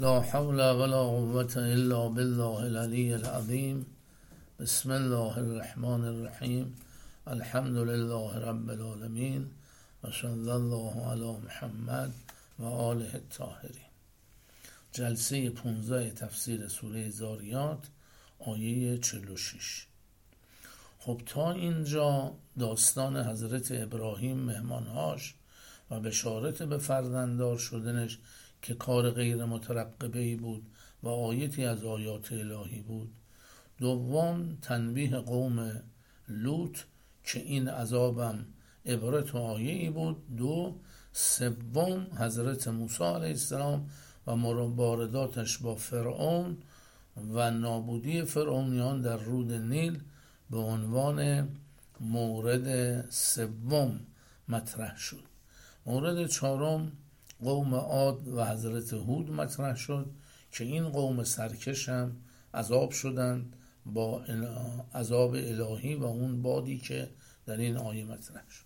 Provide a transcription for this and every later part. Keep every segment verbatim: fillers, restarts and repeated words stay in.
لا حول ولا قوة الا بالله العلی العظیم. بسم الله الرحمن الرحیم. الحمد لله رب العالمین و صلی الله علی محمد و آله الطاهرین. جلسه پانزده تفسیر سوره ذاریات آیه چهل و شش. خب تا اینجا داستان حضرت ابراهیم، مهمانهاش و بشارت به فرزنددار شدنش که کار غیر مترقبه‌ای بود و آیتی از آیات الهی بود. دوم تنبیه قوم لوط که این عذابم عبرت و آیه‌ای بود. دو سوم حضرت موسی علیه السلام و مبارزاتش با فرعون و نابودی فرعونیان در رود نیل به عنوان مورد سوم مطرح شد. مورد چهارم قوم عاد و حضرت هود مطرح شد که این قوم سرکش هم عذاب شدند با عذاب الهی و اون بادی که در این آیه مطرح شد.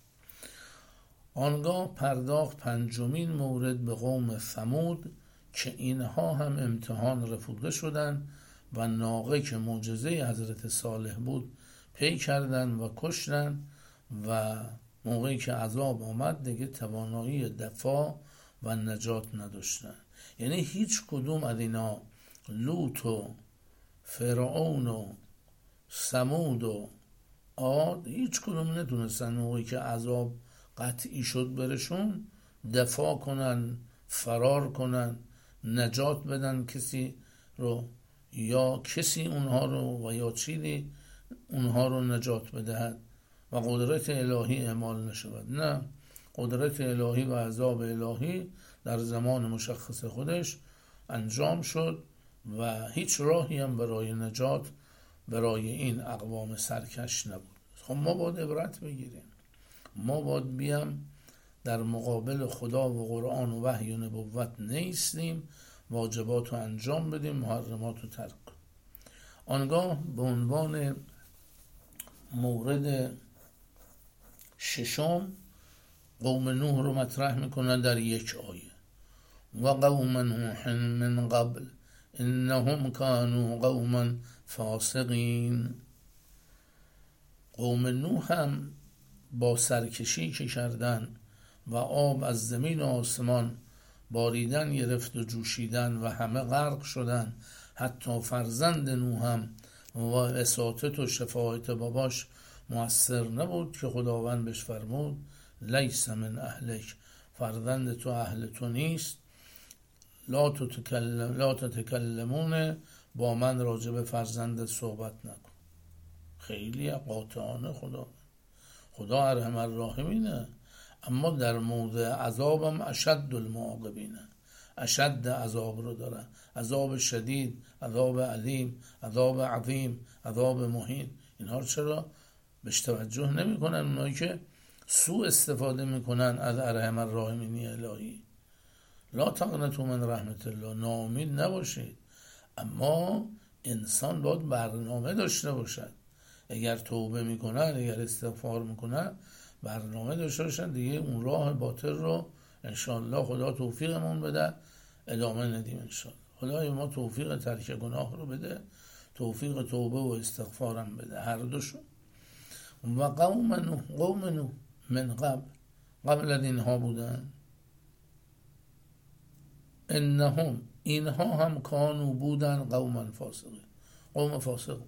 آنگاه پرداخت پنجمین مورد به قوم ثمود که اینها هم امتحان رفوده شدند و ناقه که معجزه حضرت صالح بود پی کردند و کشتند و موقعی که عذاب آمد دیگه توانایی دفاع و نجات نداشتن. یعنی هیچ کدوم از اینا، لوط و فرعون و ثمود و عاد، هیچ کدوم نتونستن موقعی که عذاب قطعی شد برشون دفاع کنن، فرار کنن، نجات بدن کسی رو یا کسی اونها رو و یا چیزی اونها رو نجات بدهد و قدرت الهی اعمال نشود. نه، قدرت الهی و عذاب الهی در زمان مشخص خودش انجام شد و هیچ راهی هم برای نجات برای این اقوام سرکش نبود. خب ما باید عبرت بگیریم. ما باید بیام در مقابل خدا و قرآن و وحی و نبوت نیستیم، واجبات رو انجام بدیم، محرمات رو ترک کنیم. آنگاه به عنوان مورد ششم قوم نوح رو مطرح میکنن در یک آیه. و قوم نوح من قبل انهم كانوا قوما فاسقین. قوم نوح هم با سرکشی که کردن و آب از زمین و آسمان باریدن گرفت و جوشیدن و همه غرق شدن، حتی فرزند نوح هم و اساتت و شفاعت باباش مؤثر نبود که خداوند بهش فرمود لیس من اهلک، فرزند تو اهل تو نیست. لا تتکلم لا تتکلمون، با من راجع به فرزند صحبت نکن. خیلی قاطعانه خدا خدا ارحم الراحمینه، اما در موضع عذابم اشد المعاقبینه، اشد عذاب رو داره، عذاب شدید، عذاب علیم، عذاب عظیم، عذاب مهین. اینها چرا بهش توجه نمی کنن اونایی که سوء استفاده میکنن از ارحم الراحمینی الهی؟ لا تقنطوا من رحمت الله، ناامید نباشید. اما انسان باید برنامه داشته باشد. اگر توبه میکنن، اگر استغفار میکنن، برنامه داشته باشن دیگه اون راه باطل رو انشاءالله خدا توفیقمون بده ادامه ندیم. انشاءالله خدای ما توفیق ترک گناه رو بده، توفیق توبه و استغفارم بده، هر دوشون. و قوم نوح قوم نوح من قبل قبل از اینها بودن. انهم اینها هم کانو بودن قوما فاسقین، قوم فاسق،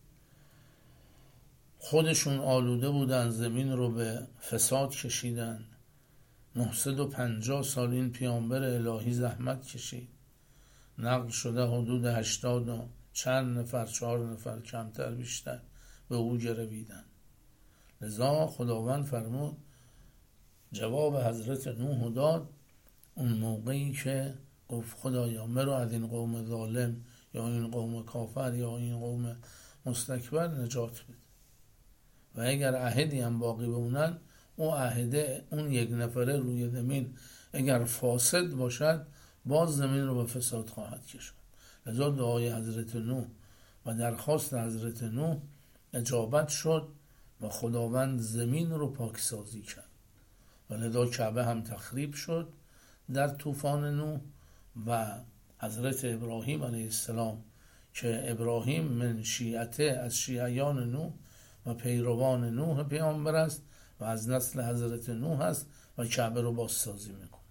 خودشون آلوده بودن، زمین رو به فساد کشیدن. نهصد و پنجاه سال این پیامبر الهی زحمت کشید، نقل شده حدود هشتاد و چند نفر، چهار نفر کمتر بیشتر به او گرویدن. لذا خداوند فرمود جواب حضرت نوح داد اون موقعی که گفت خدایا مرا از این قوم ظالم یا این قوم کافر یا این قوم مستکبر نجات بده و اگر عهدی هم باقی بمونن اون عهده اون یک نفره روی زمین اگر فاسد باشد باز زمین رو به فساد خواهد کشید. لذا دعای حضرت نوح و درخواست حضرت نوح اجابت شد و خداوند زمین رو پاکسازی کرد و لذا کعبه هم تخریب شد در طوفان نوح و حضرت ابراهیم علیه السلام که ابراهیم من شیعته، از شیعیان نوح و پیروان نوح پیامبر است و از نسل حضرت نوح است و کعبه رو بازسازی میکنه.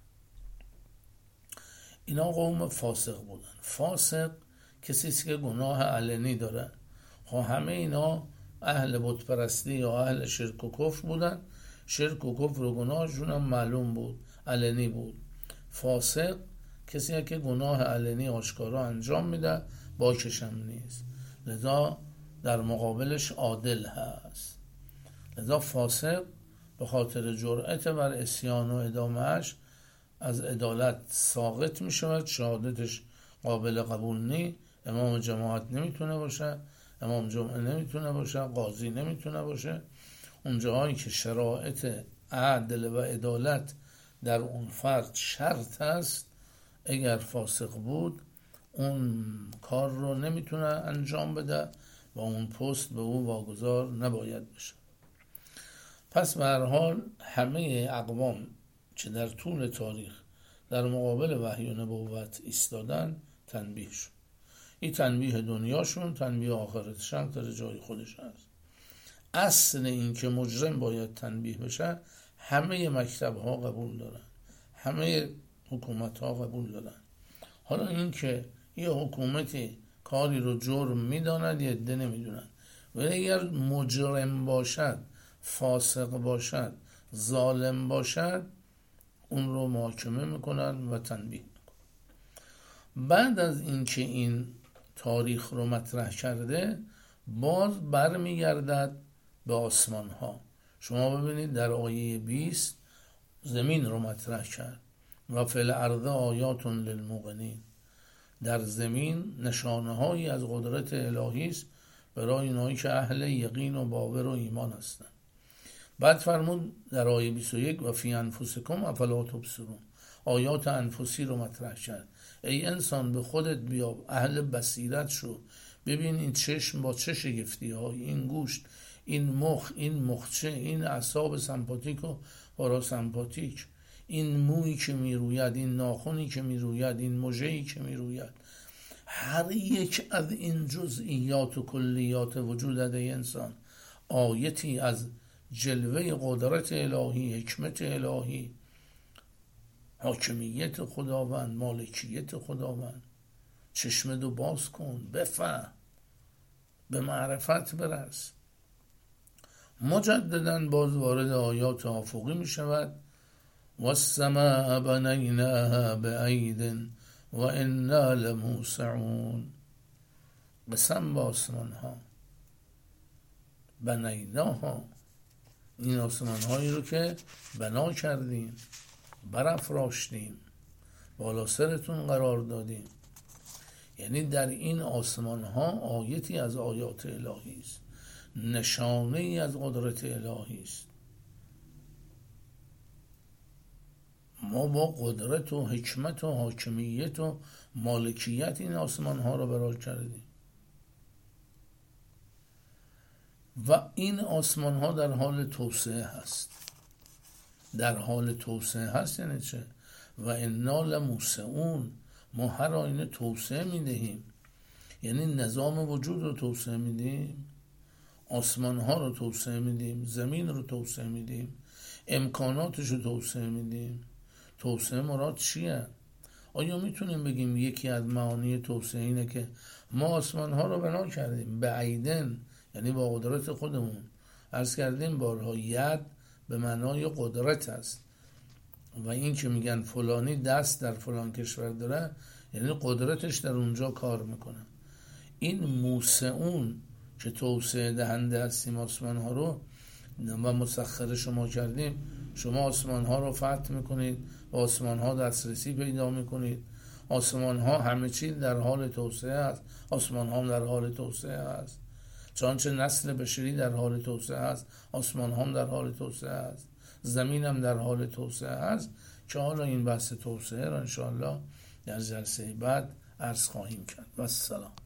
اینا قوم فاسق بودن. فاسق کسی است که گناه علنی داره. خب همه اینا اهل بت پرستی یا اهل شرک و کفر بودن. شرک و کفر و گناهشون هم معلوم بود، علنی بود. فاسق کسی که گناه علنی آشکارا انجام میده، باکش هم نیست، لذا در مقابلش عادل هست. لذا فاسق به خاطر جرأت بر عصیان و ادامهش از عدالت ساقط می شود، شهادتش قابل قبول نی، امام جماعت نمیتونه باشه، امام جمعه نمیتونه باشه، قاضی نمیتونه باشه. اون جاهایی که شرایط عدل و عدالت در اون فرد شرط است، اگر فاسق بود اون کار رو نمیتونه انجام بده و اون پست به او واگذار نباید بشه. پس به هر حال همه اقوام که در طول تاریخ در مقابل وحی و نبوت ایستادن تنبیه شد. این تنبیه دنیاشون، تنبیه آخرتشون در جای خودش هست. اصل این که مجرم باید تنبیه بشه همه مکتب ها قبول دارن، همه حکومت ها قبول دارن. حالا این که یه حکومتی کاری رو جرم میداند یه عده نمیدونن، ولی اگر مجرم باشد، فاسق باشد، ظالم باشد، اون رو محاکمه میکنن و تنبیه میکنن. بعد از اینکه این تاریخ رو مطرح کرده، باز برمیگردد به آسمان ها. شما ببینید در آیه بیست زمین رو مطرح کرد و فی الارض آیات للموقنین. در زمین نشانه هایی از قدرت الهی است برای اونایی که اهل یقین و باور و ایمان هستند. بعد فرمود در آیه بیست و یک و فی انفسکم افلا تبصرون، آیات انفسی رو مطرح کرد. ای انسان به خودت بیا، اهل بصیرت شو، ببین این چشم با چه شگفتی های، این گوشت، این مخ، این مخچه، این اعصاب سمپاتیک و پاراسمپاتیک، این مویی که میروید، این ناخنی که میروید، این مژه‌ای که میروید، هر یک از این جزئیات و کلیات وجودت ای انسان آیتی از جلوه قدرت الهی، حکمت الهی، حاکمیت خداوند، مالکیت خداوند. چشمتو باز کن، بفهم، به معرفت برس. مجددا باز وارد آیات افقی می شود. والسماء بنیناها بعید و انا لموسعون. قسم با آسمان ها، بنیناها، این آسمان هایی رو که بنا کردیم، برافراشتیم، بالا سرتون قرار دادیم. یعنی در این آسمان ها آیتی از آیات الهی است، نشانه ای از قدرت الهی است. ما با قدرت و حکمت و حاکمیت و مالکیت این آسمان ها رو برا کردیم و این آسمان ها در حال توسعه هست. در حال توسعه هست یعنی چه؟ و انا لموسعون، ما هر آینه توسعه میدهیم، یعنی نظام وجود رو توسعه میدیم، آسمان ها رو توسعه میدیم، زمین رو توسعه میدیم، امکاناتش رو توسعه میدیم. توسعه مراد چیه؟ آیا میتونیم بگیم یکی از معانی توسعه اینه که ما آسمان ها رو بنا کردیم بعیدن، یعنی با قدرت خودمون. عرض کردیم بارها ید به معنای قدرت است و این که میگن فلانی دست در فلان کشور داره یعنی قدرتش در اونجا کار میکنه. این موسعون که توسعه دهنده هستیم آسمان ها رو و مسخر شما کردیم، شما آسمان ها رو فتح میکنید و آسمان ها دسترسی پیدا میکنید. آسمان ها همه چیز در حال توسعه است، آسمان ها در حال توسعه است. چنانچه نسل بشری در حال توسعه است، آسمان ها در حال توسعه است، زمین هم در حال توسعه است. که حالا این بحث توسعه را انشاءالله در جلسه بعد عرض خواهیم کرد. و السلام.